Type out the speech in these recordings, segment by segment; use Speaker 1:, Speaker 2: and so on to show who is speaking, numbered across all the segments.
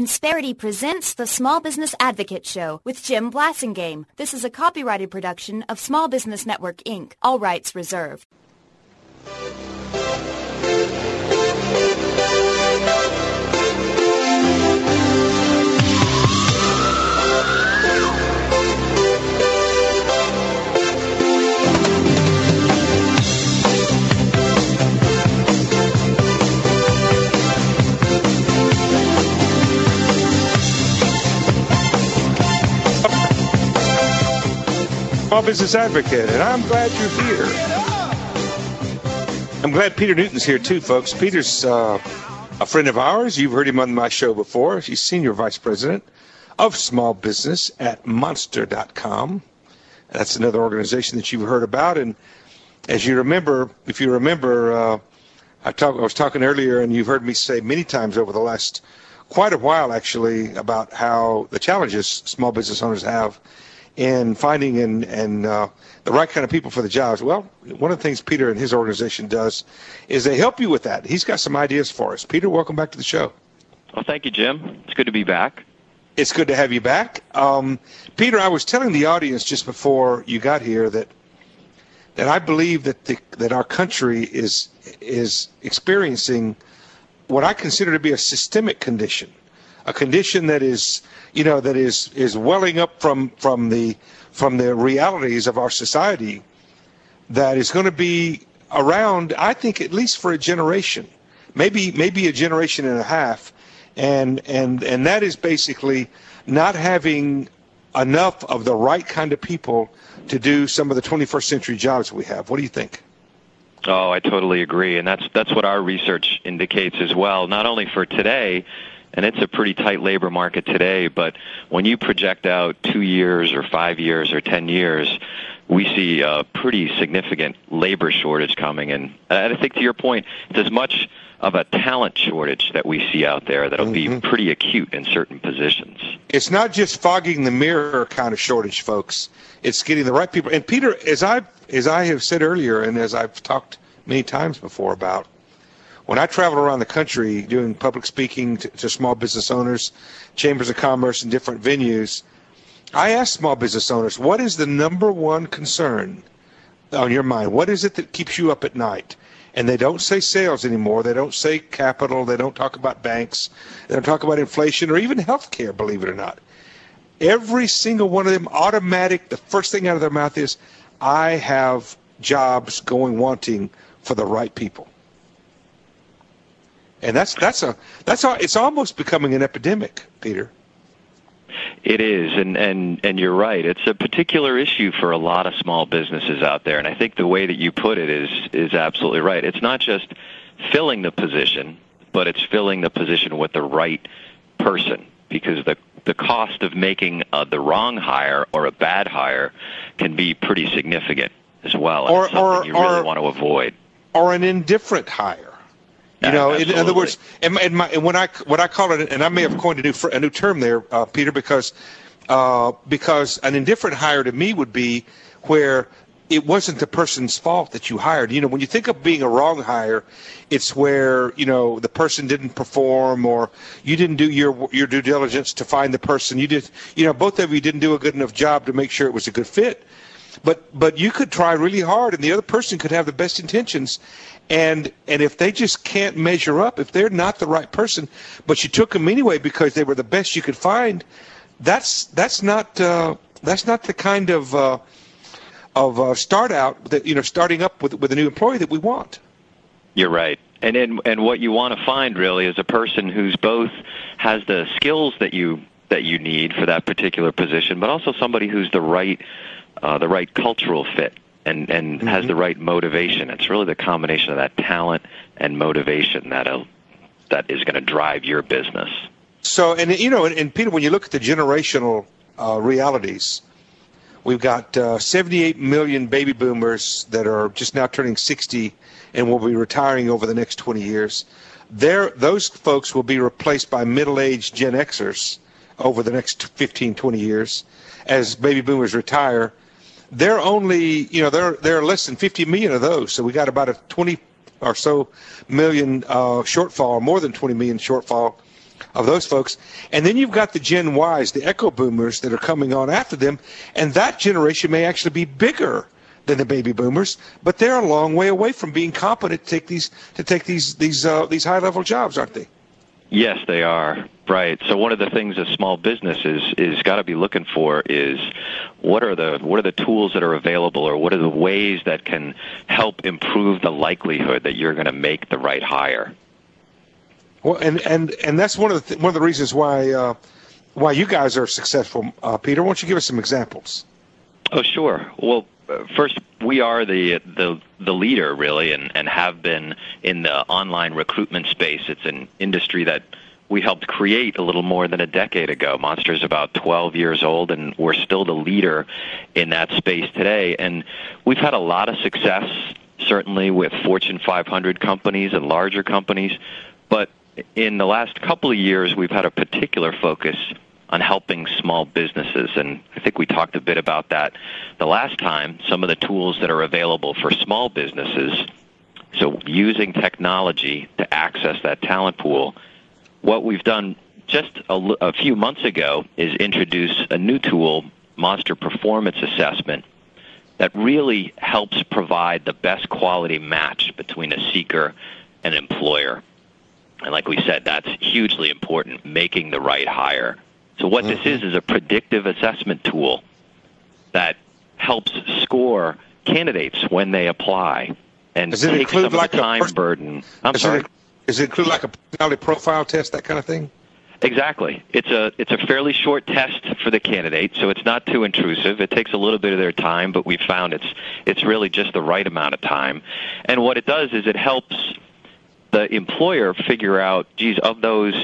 Speaker 1: Insperity presents the Small Business Advocate Show with Jim Blasingame. This is a copyrighted production of Small Business Network, Inc. All rights reserved.
Speaker 2: Small Business Advocate, and I'm glad you're here. I'm glad Peter Newton's here too, folks. Peter's a friend of ours. You've heard him on my show before. He's Senior Vice President of Small Business at Monster.com. That's another organization that you've heard about. And as you remember, if you remember, I was talking earlier, and you've heard me say many times over the last quite a while, actually, about how the challenges small business owners have in finding and the right kind of people for the jobs. Well, one of the things Peter and his organization does is they help you with that. He's got some ideas for us. Peter, welcome back to the show.
Speaker 3: Well, thank you, Jim. It's good to be back.
Speaker 2: It's good to have you back. Peter, I was telling the audience just before you got here that I believe that our country is experiencing what I consider to be a systemic condition, a condition that is welling up from the realities of our society that is going to be around, I think, at least for a generation, maybe a generation and a half, and that is basically not having enough of the right kind of people to do some of the 21st century jobs we have. What do you think?
Speaker 3: Oh, I totally agree, and that's what our research indicates as well, not only for today, and it's a pretty tight labor market today, but when you project out 2 years or 5 years or 10 years, we see a pretty significant labor shortage coming. And I think to your point, it's as much of a talent shortage that we see out there that'll be pretty acute in certain positions.
Speaker 2: It's not just fogging the mirror kind of shortage, folks. It's getting the right people. And Peter, as I have said earlier, and as I've talked many times before about, when I travel around the country doing public speaking to small business owners, chambers of commerce, and different venues, I ask small business owners, what is the number one concern on your mind? What is it that keeps you up at night? And they don't say sales anymore. They don't say capital. They don't talk about banks. They don't talk about inflation or even health care, believe it or not. Every single one of them, automatic, the first thing out of their mouth is, I have jobs wanting for the right people. And it's almost becoming an epidemic, Peter.
Speaker 3: It is, and you're right. It's a particular issue for a lot of small businesses out there, and I think the way that you put it is absolutely right. It's not just filling the position, but it's filling the position with the right person, because the cost of making the wrong hire or a bad hire can be pretty significant as well, and it's something you really want to avoid. Or
Speaker 2: an indifferent hire. You know, in other words, and what I call it, and I may have coined a new term there, Peter, because an indifferent hire to me would be where it wasn't the person's fault that you hired. You know, when you think of being a wrong hire, it's where, the person didn't perform, or you didn't do your due diligence to find the person. You did, both of you didn't do a good enough job to make sure it was a good fit. But you could try really hard, and the other person could have the best intentions. And if they just can't measure up, if they're not the right person, but you took them anyway because they were the best you could find, that's not the kind of start out that starting up with a new employee that we want.
Speaker 3: You're right, and what you want to find really is a person who's both has the skills that you need for that particular position, but also somebody who's the right cultural fit. And has the right motivation. It's really the combination of that talent and motivation that is going to drive your business.
Speaker 2: So, and Peter, when you look at the generational realities, we've got 78 million baby boomers that are just now turning 60 and will be retiring over the next 20 years. Those folks will be replaced by middle-aged Gen Xers over the next 15, 20 years as baby boomers retire. They're only, there are less than 50 million of those. So we got about a 20 or so million shortfall, more than 20 million shortfall of those folks. And then you've got the Gen Ys, the Echo Boomers that are coming on after them, and that generation may actually be bigger than the baby boomers, but they're a long way away from being competent to take these high-level jobs, aren't they?
Speaker 3: Yes, they are. Right. So one of the things a small business is got to be looking for is what are the tools that are available, or what are the ways that can help improve the likelihood that you're going to make the right hire.
Speaker 2: Well, and that's one of the reasons why you guys are successful, Peter. Why don't you give us some examples?
Speaker 3: Oh, sure. Well, first, we are the leader, really, and have been in the online recruitment space. It's an industry that we helped create a little more than a decade ago. Monster's about 12 years old, and we're still the leader in that space today. And we've had a lot of success, certainly with Fortune 500 companies and larger companies. But in the last couple of years, we've had a particular focus on helping small businesses, and I think we talked a bit about that the last time, some of the tools that are available for small businesses. So using technology to access that talent pool. What we've done just a few months ago is introduce a new tool, Monster Performance Assessment, that really helps provide the best quality match between a seeker and an employer. And like we said, that's hugely important, making the right hire. So what this is a predictive assessment tool that helps score candidates when they apply and take some of the time burden. I'm sorry.
Speaker 2: Does it include like a personality profile test, that kind of thing?
Speaker 3: Exactly. It's a fairly short test for the candidate, so it's not too intrusive. It takes a little bit of their time, but we found it's really just the right amount of time. And what it does is it helps the employer figure out, geez, of those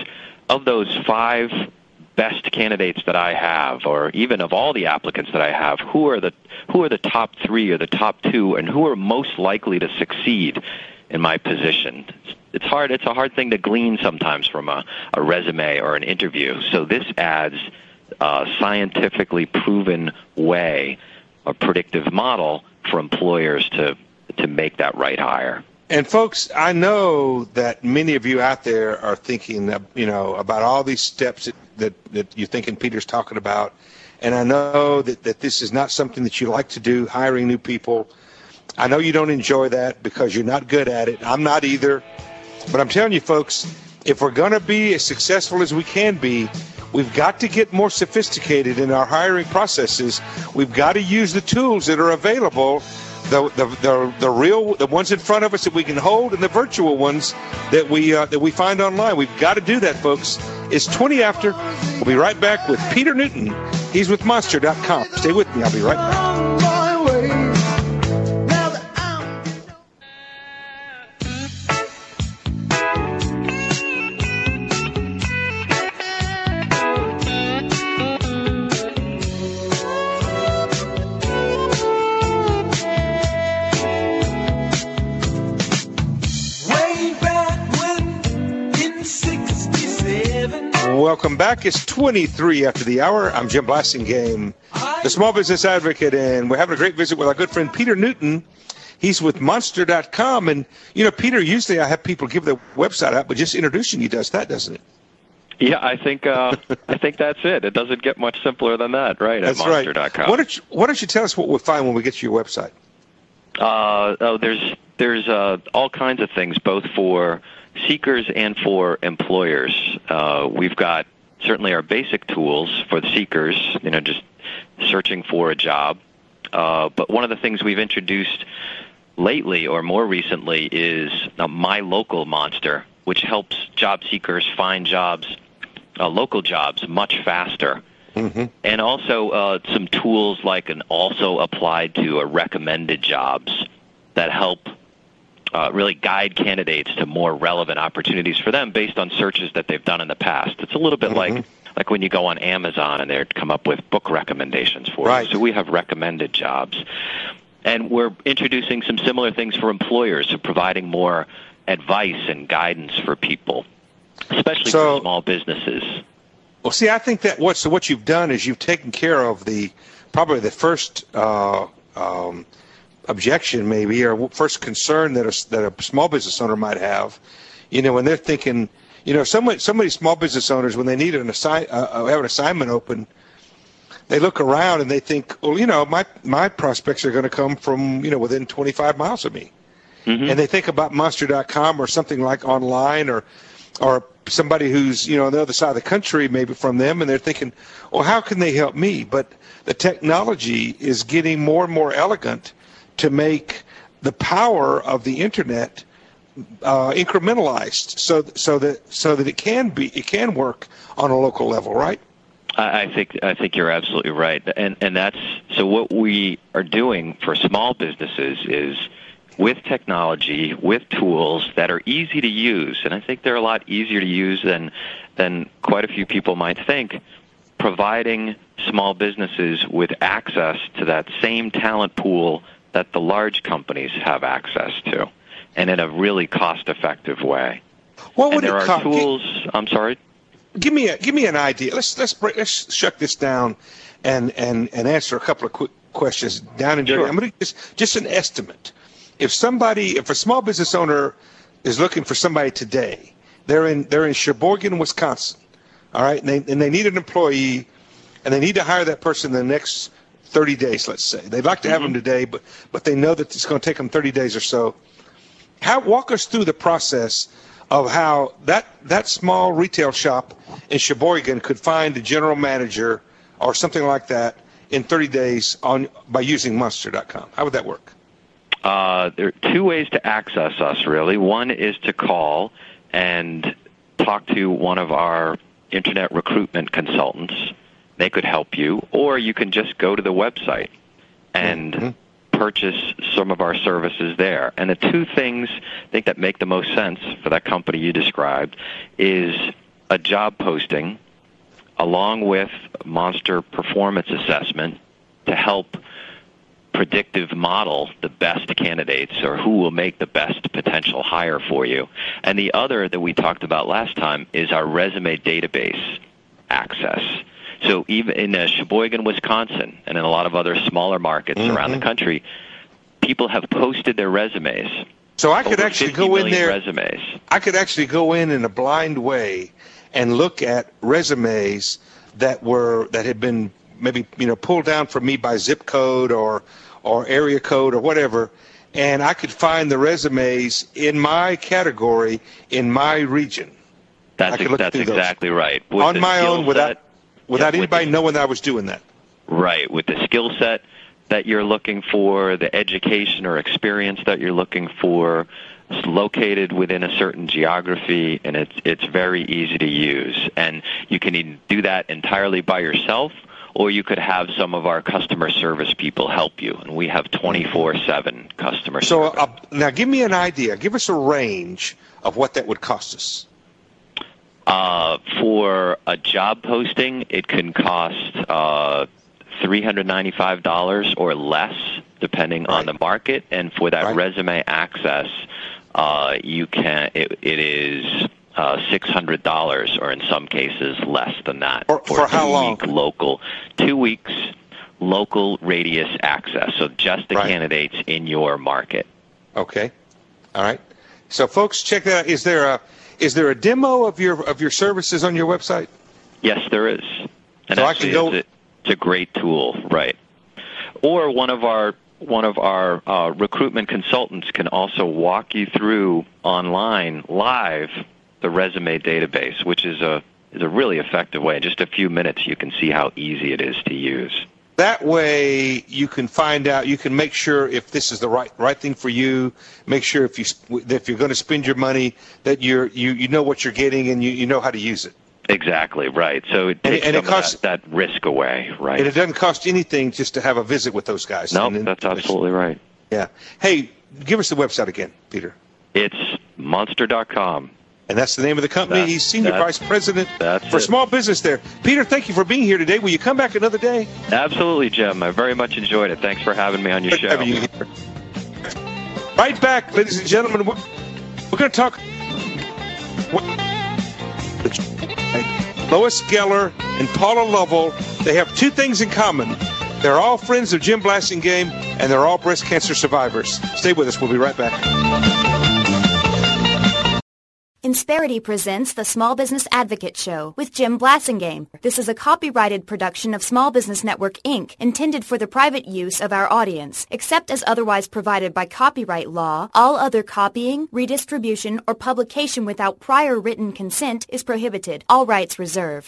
Speaker 3: 5 best candidates that I have, or even of all the applicants that I have, who are the top 3 or the top 2, and who are most likely to succeed in my position. It's hard. It's a hard thing to glean sometimes from a resume or an interview. So this adds a scientifically proven way, a predictive model for employers to make that right hire.
Speaker 2: And folks, I know that many of you out there are thinking, about all these steps that you're thinking Peter's talking about. And I know that this is not something that you like to do, hiring new people. I know you don't enjoy that because you're not good at it. I'm not either. But I'm telling you, folks, if we're going to be as successful as we can be, we've got to get more sophisticated in our hiring processes. We've got to use the tools that are available, the ones in front of us that we can hold, and the virtual ones that we find online. We've got to do that, folks. It's 20 after. We'll be right back with Peter Newton. He's with Monster.com. Stay with me. I'll be right back. Welcome back. It's 23 after the hour. I'm Jim Blasingame, the small business advocate, and we're having a great visit with our good friend Peter Newton. He's with Monster.com. And, Peter, usually I have people give their website out, but just introducing you does that, doesn't it?
Speaker 3: Yeah, I think that's it. It doesn't get much simpler than that, right?
Speaker 2: That's
Speaker 3: at Monster.com.
Speaker 2: Right. Why don't you tell us what we'll find when we get to your website?
Speaker 3: There's all kinds of things, both for seekers and for employers. We've got certainly our basic tools for the seekers, just searching for a job. But one of the things we've introduced lately or more recently is My Local Monster, which helps job seekers find jobs, local jobs, much faster. Mm-hmm. And also some tools like an also applied to a recommended jobs that help really guide candidates to more relevant opportunities for them based on searches that they've done in the past. It's a little bit like when you go on Amazon and they come up with book recommendations for you. So we have recommended jobs. And we're introducing some similar things for employers, so providing more advice and guidance for people, especially for small businesses.
Speaker 2: Well, see, I think that what you've done is you've taken care of probably the first objection, maybe, or first concern that a small business owner might have, when they're thinking, so many small business owners, when they need have an assignment open, they look around and they think, well, my prospects are going to come from, within 25 miles of me. Mm-hmm. And they think about Monster.com or something like online or somebody who's, on the other side of the country, maybe from them, and they're thinking, well, how can they help me? But the technology is getting more and more elegant to make the power of the internet incrementalized, so that it can work on a local level, right?
Speaker 3: I think you're absolutely right, and that's so. What we are doing for small businesses is, with technology, with tools that are easy to use, and I think they're a lot easier to use than quite a few people might think, providing small businesses with access to that same talent pool that the large companies have access to, and in a really cost-effective way.
Speaker 2: What would
Speaker 3: there
Speaker 2: it
Speaker 3: are tools? I'm sorry.
Speaker 2: Give me an idea. Let's shut this down and answer a couple of quick questions down and dirty.
Speaker 3: Sure.
Speaker 2: I'm going to just an estimate. If a small business owner is looking for somebody today, they're in Sheboygan, Wisconsin, all right, and they need an employee, and they need to hire that person in the next 30 days, let's say. They'd like to have them today, but they know that it's going to take them 30 days or so. Walk us through the process of how that small retail shop in Sheboygan could find a general manager or something like that in 30 days by using Monster.com. How would that work?
Speaker 3: There are two ways to access us, really. One is to call and talk to one of our internet recruitment consultants. They could help you, or you can just go to the website and purchase some of our services there. And the two things I think that make the most sense for that company you described is a job posting along with Monster performance assessment to help predictive model the best candidates or who will make the best potential hire for you. And the other that we talked about last time is our resume database access. So even in Sheboygan, Wisconsin, and in a lot of other smaller markets around the country, people have posted their resumes.
Speaker 2: So I could actually go in there.
Speaker 3: Resumes.
Speaker 2: I could actually go in a blind way and look at resumes that had been maybe pulled down for me by zip code or area code or whatever, and I could find the resumes in my category in my region.
Speaker 3: That's exactly right.
Speaker 2: On my own, without anybody knowing that I was doing that.
Speaker 3: Right, with the skill set that you're looking for, the education or experience that you're looking for, it's located within a certain geography, and it's very easy to use. And you can either do that entirely by yourself, or you could have some of our customer service people help you, and we have 24/7 customer service.
Speaker 2: So now give me an idea. Give us a range of what that would cost us.
Speaker 3: For a job posting, it can cost $395 or less, depending on the market. And for that resume access, it is $600, or in some cases less than that.
Speaker 2: For how long?
Speaker 3: 2 weeks local radius access. So just the candidates in your market.
Speaker 2: Okay. All right. So folks, check that out. Is there a demo of your services on your website?
Speaker 3: Yes, there is. And
Speaker 2: so
Speaker 3: actually, it's a great tool, right? Or one of our recruitment consultants can also walk you through online live the resume database, which is a really effective way. In just a few minutes, you can see how easy it is to use.
Speaker 2: That way, you can find out. You can make sure if this is the right thing for you. Make sure if you're going to spend your money that you know what you're getting and you know how to use it.
Speaker 3: Exactly right. So it takes that risk away, right?
Speaker 2: And it doesn't cost anything just to have a visit with those guys.
Speaker 3: No, that's absolutely right.
Speaker 2: Yeah. Hey, give us the website again, Peter.
Speaker 3: It's Monster.com.
Speaker 2: And that's the name of the company. He's Senior Vice President for Small Business there. Peter, thank you for being here today. Will you come back another day?
Speaker 3: Absolutely, Jim. I very much enjoyed it. Thanks for having me on your show.
Speaker 2: Having you here. Right back, ladies and gentlemen. We're going to talk. Lois Geller and Paula Lovell, they have two things in common. They're all friends of Jim Blasingame, and they're all breast cancer survivors. Stay with us. We'll be right back.
Speaker 1: Insperity presents the Small Business Advocate Show with Jim Blasingame. This is a copyrighted production of Small Business Network, Inc., intended for the private use of our audience. Except as otherwise provided by copyright law, all other copying, redistribution, or publication without prior written consent is prohibited. All rights reserved.